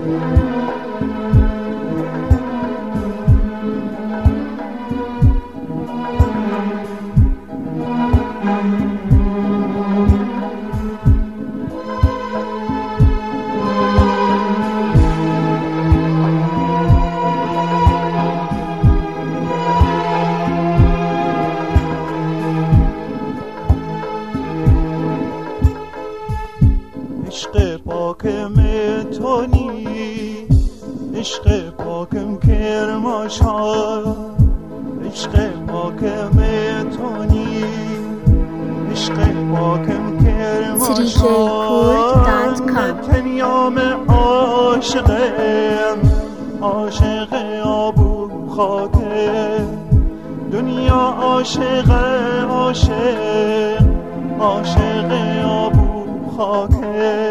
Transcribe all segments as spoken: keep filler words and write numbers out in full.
عشق پاکم تو نی، عشق پاکم کرماشا، عشق پاکم تو نی، عشق پاکم کرماشا. تنیام عاشقم، عاشق آبو خاکه، دنیا عاشق عاشق، عاشق آبو خاکه.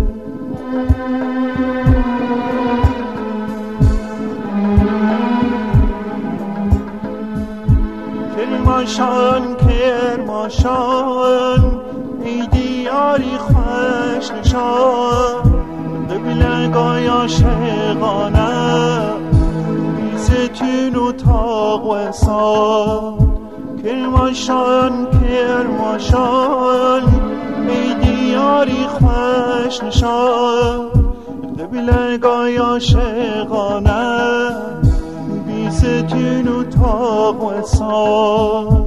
کرماشان کرماشان ای دیاری خوش نشان، قبلگاه عاشقانه بیستون و تاق و سال. کرماشان کرماشان ای دیاری خوش نشان، قبلگاه عاشقانه بیستون و تاق و سال.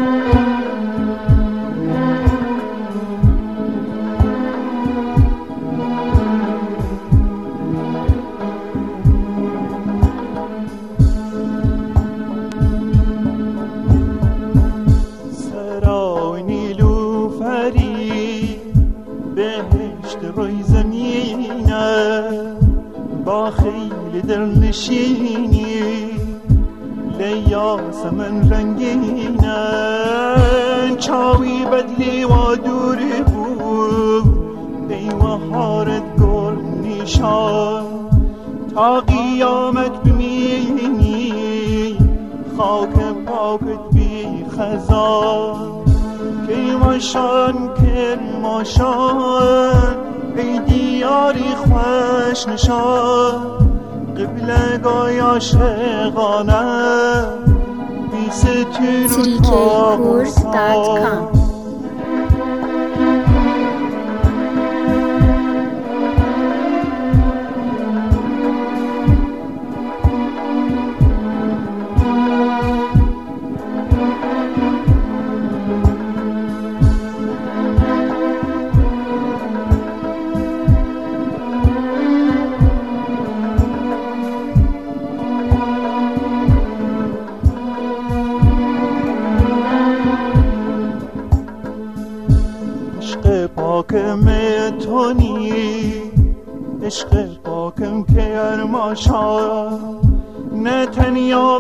سرای نیلوفری بهشت روی زمینه، با خیل دلنشینی لیاس من رنگینه. چاوی بدلی و دور بود ای مهارت گل نیشان، تا قیامت بمینی خاک پاکت بی خزان. کرماشان کرماشان ای دیاری خوش نشان، قبلگاه عاشقانه بیستون و تاق و سال. عشق پاکم تو نی، عشق پاکم کرماشا. نه تنیام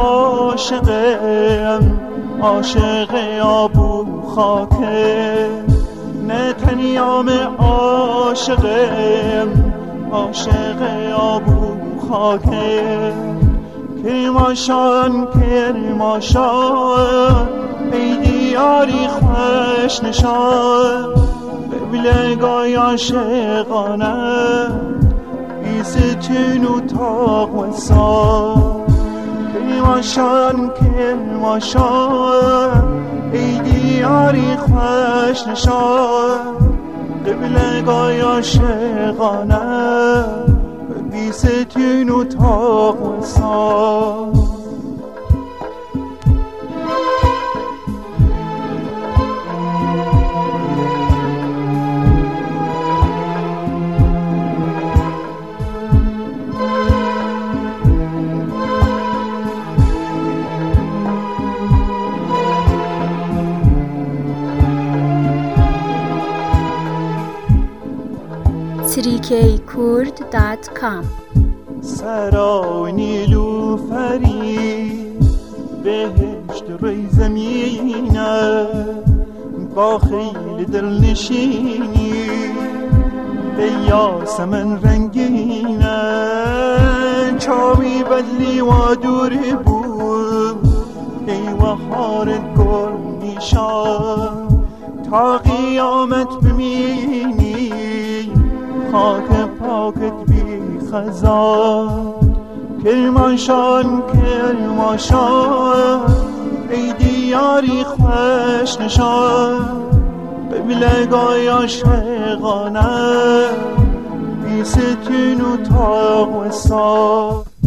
عاشقم، عاشق آبو خاکه، نه تنیام عاشقم، عاشق آبو خاکه. کرماشان کرماشان ای دیاری خوش نشان، قبلگاه عاشقانه بیستون و تاق و سال. کرماشان کرماشان ای دیاری خوش نشان، قبلگاه عاشقانه بیستون و تاق و سال. تری کی کورد دات کام. سرای نیلوفری بهشت روی زمینه، با خیل دلنشینی لیاس من رنگینه. چاوی بدلی و دور بود ای مهارت گل نیشان، تا قیامت بمینی خاک پاکت بی خزان کرمانشان کرمانشان ای دیاری خوش نشان ببلگای عاشقانه بی ستون و تاق و سا